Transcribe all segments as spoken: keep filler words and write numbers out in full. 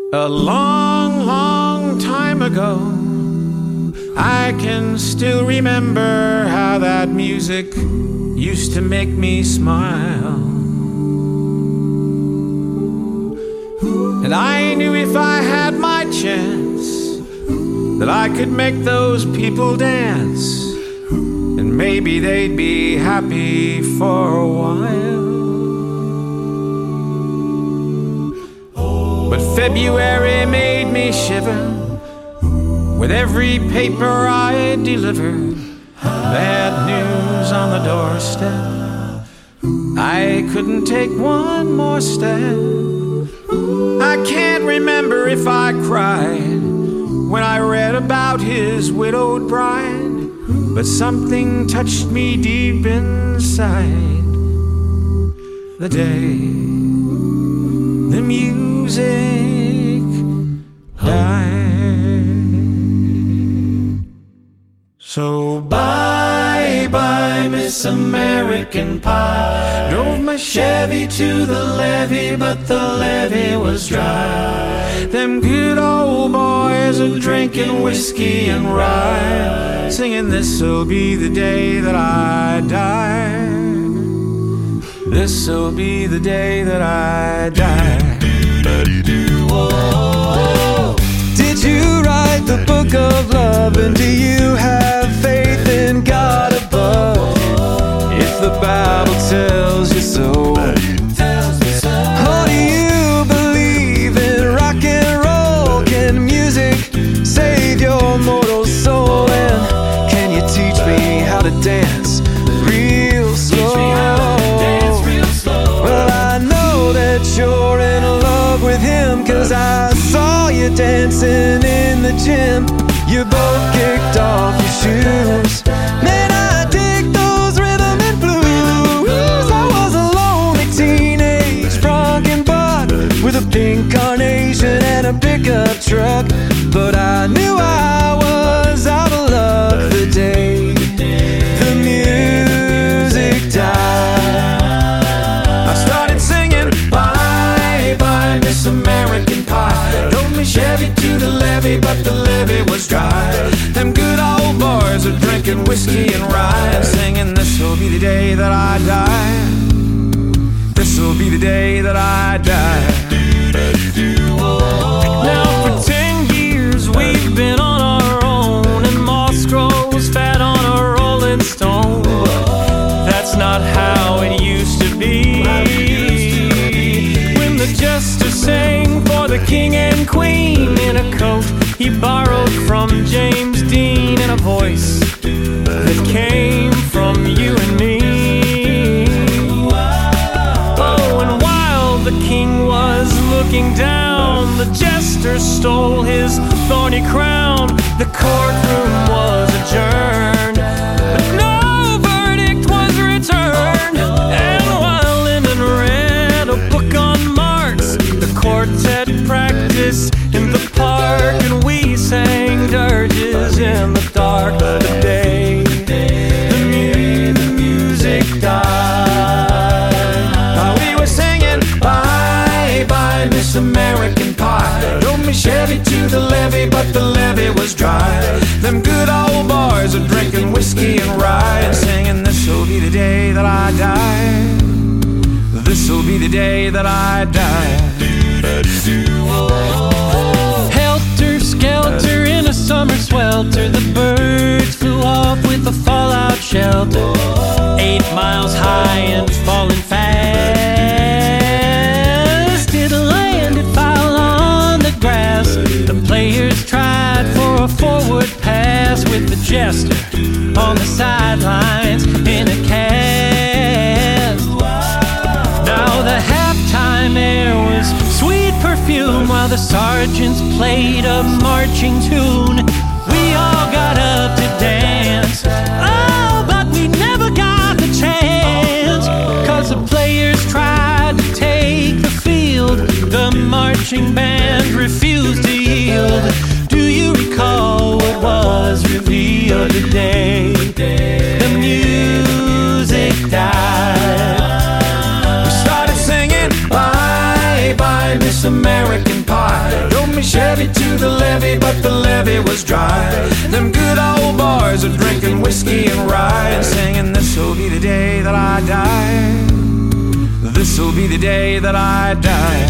A long, long time ago, I can still remember how that music used to make me smile. And I knew if I had my chance that I could make those people dance, and maybe they'd be happy for a while. But February made me shiver with every paper I delivered. Bad news on the doorstep. I couldn't take one more step. I can't remember if I cried when I read about his widowed bride, but something touched me deep inside the day the music died. So bye bye, Miss American Pie. Drove my Chevy to the levee, but the levee was dry. Them good old boys are drinking whiskey and rye, singing this'll be the day that I die. This'll be the day that I die. Did you write the book of love, and do you have faith in God above? If the Bible tells you so, or do you believe in rock and roll? Can music save your mortal soul? And can you teach me how to dance real slow? Well, I know that you're in love with him, 'cause I saw you dancing in the gym. You both kicked off your shoes. Man, I dig those rhythm and blues. I was a lonely teenage drunken buck with a pink carnation and a pickup truck, but I knew I was out of luck the day the music died. I started singing bye bye, Miss American Pie. Drove me Chevy to the levee, but the levee was dry. Them good old boys are drinking whiskey and rye, singing this'll be the day that I die. This'll be the day that I die. Now for ten years we've been on our own, and moss grows fat on a rolling stone. That's not how it used to be. When the jester sang for the king and queen in a coat he borrowed from James Dean, and a voice that came from you and me. Oh, and while the king was looking down, the jester stole his thorny crown. The courtroom was adjourned, but no verdict was returned. And while Lyndon read a book on Marx, the quartet practiced in the park, and we sang dirges in the dark of the day the, mu- the music died. While we were singing bye bye, Miss American Pie. Drove me Chevy to the levee, but the levee was dry. Them good old boys are drinking whiskey and rye, and singing this'll be the day that I die. This'll be the day that I die. Helter skelter in a summer swelter, the birds flew off with a fallout shelter. Eight miles high and falling fast. It landed foul on the grass. The players tried for a forward pass, with the jester on the sidelines in a cast. Now the halftime air was sweet perfume, while the sergeants played a marching tune. We all got up to dance, oh, but we never got the chance, 'cause the players tried to take the field. The marching band refused to yield. Do you recall what was revealed today? The music died. We started singing bye bye, Miss American Pie. Drove my Chevy to the levee, but the levee was dry. Them good old boys are drinking whiskey and rye and singing, this'll be the day that I die. This'll be the day that I die.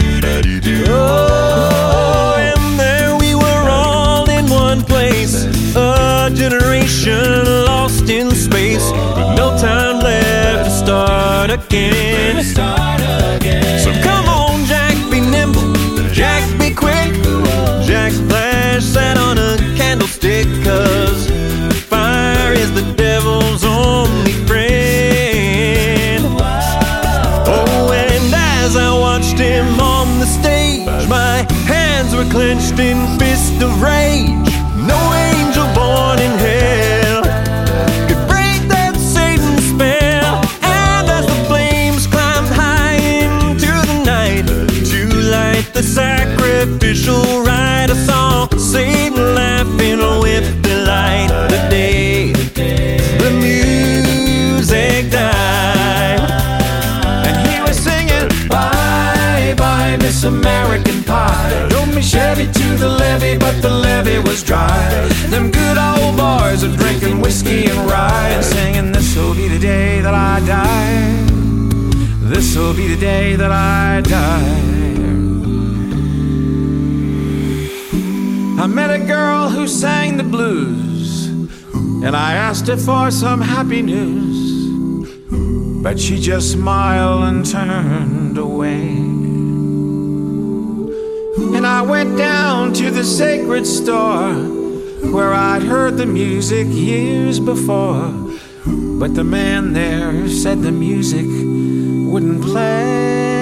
Oh, and there we were all in one place, a generation lost in space, with no time left to start again. So come on, Jack, be nimble, Jack, be quick. Jack Splash sat on a candlestick, 'cause fire is the devil's only friend. Oh, and as I watched him on the stage, my hands were clenched in fist of rage. No angel born in hell could break that Satan spell. And as the flames climbed high into the night to light the sacrificial rite, I saw Satan laughing with delight. The day the music died, and he was singing, bye bye Miss American Pie. Drove me Chevy to the levee, but the levee was dry. Them good old boys are drinking whiskey and rye and singing, this'll be the day that I die. This'll be the day that I die. I met a girl who sang the blues, and I asked her for some happy news, but she just smiled and turned away. And I went down to the sacred store where I'd heard the music years before, but the man there said the music wouldn't play.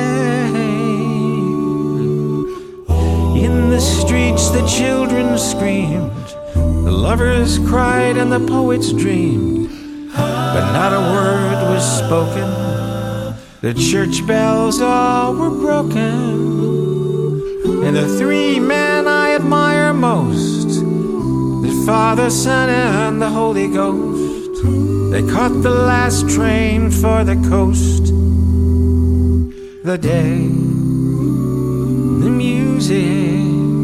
In the streets the children screamed, the lovers cried and the poets dreamed, but not a word was spoken. The church bells all were broken. And the three men I admire most, the Father, Son, and the Holy Ghost, they caught the last train for the coast. The day the music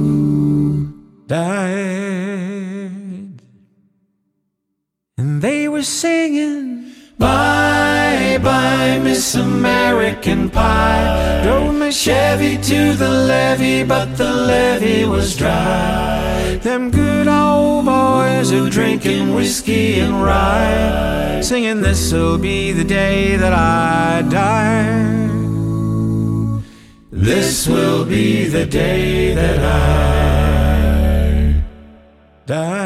died, and they were singing, bye bye Miss American Pie. Drove my Chevy to the levee, but the levee was dry. Them good old boys are drinking whiskey and rye, singing, this'll be the day that I die. This will be the day that I die.